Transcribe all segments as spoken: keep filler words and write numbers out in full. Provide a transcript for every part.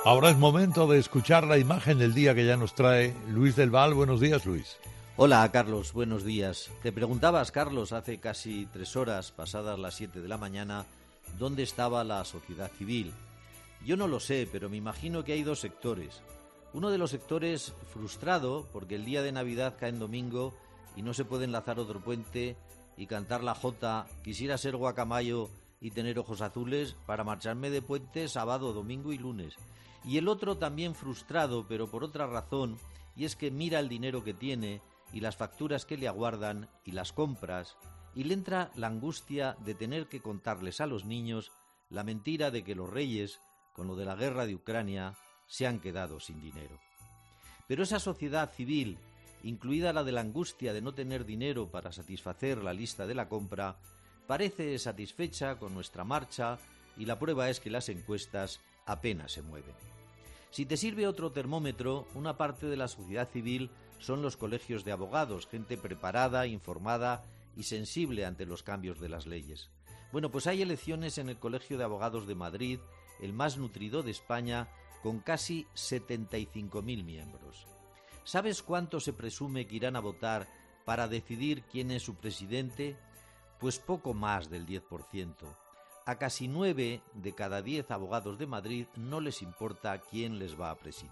Ahora es momento de escuchar la imagen del día que ya nos trae Luis del Val. Buenos días, Luis. Hola, Carlos. Buenos días. Te preguntabas, Carlos, hace casi tres horas, pasadas las siete de la mañana, ¿dónde estaba la sociedad civil? Yo no lo sé, pero me imagino que hay dos sectores. Uno de los sectores frustrado porque el día de Navidad cae en domingo y no se puede enlazar otro puente y cantar la jota «Quisiera ser guacamayo y tener ojos azules para marcharme de puente sábado, domingo y lunes». Y el otro también frustrado, pero por otra razón, y es que mira el dinero que tiene y las facturas que le aguardan y las compras, y le entra la angustia de tener que contarles a los niños la mentira de que los reyes, con lo de la guerra de Ucrania, se han quedado sin dinero. Pero esa sociedad civil, incluida la de la angustia de no tener dinero para satisfacer la lista de la compra, parece satisfecha con nuestra marcha y la prueba es que las encuestas apenas se mueven. Si te sirve otro termómetro, una parte de la sociedad civil son los colegios de abogados, gente preparada, informada y sensible ante los cambios de las leyes. Bueno, pues hay elecciones en el Colegio de Abogados de Madrid, el más nutrido de España, con casi setenta y cinco mil miembros. ¿Sabes cuánto se presume que irán a votar para decidir quién es su presidente? Pues poco más del diez por ciento. A casi nueve de cada diez abogados de Madrid no les importa quién les va a presidir.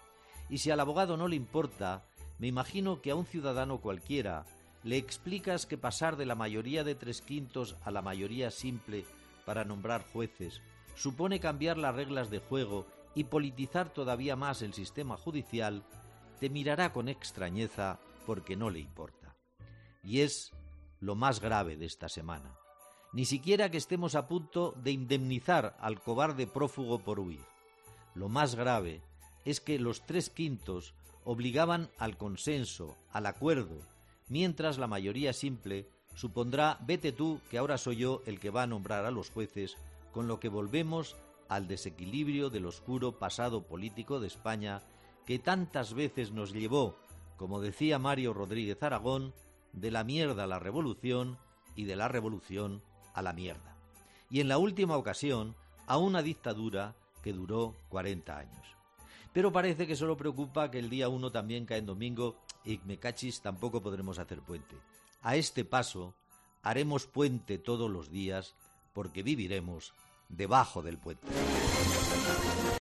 Y si al abogado no le importa, me imagino que a un ciudadano cualquiera le explicas que pasar de la mayoría de tres quintos a la mayoría simple para nombrar jueces supone cambiar las reglas de juego y politizar todavía más el sistema judicial, te mirará con extrañeza porque no le importa. Y es lo más grave de esta semana. Ni siquiera que estemos a punto de indemnizar al cobarde prófugo por huir. Lo más grave es que los tres quintos obligaban al consenso, al acuerdo, mientras la mayoría simple supondrá vete tú que ahora soy yo el que va a nombrar a los jueces, con lo que volvemos al desequilibrio del oscuro pasado político de España que tantas veces nos llevó, como decía Mario Rodríguez Aragón, de la mierda a la revolución y de la revolución a la mierda. Y en la última ocasión, a una dictadura que duró cuarenta años. Pero parece que solo preocupa que el día uno también cae en domingo y me cachis tampoco podremos hacer puente. A este paso, haremos puente todos los días porque viviremos debajo del puente.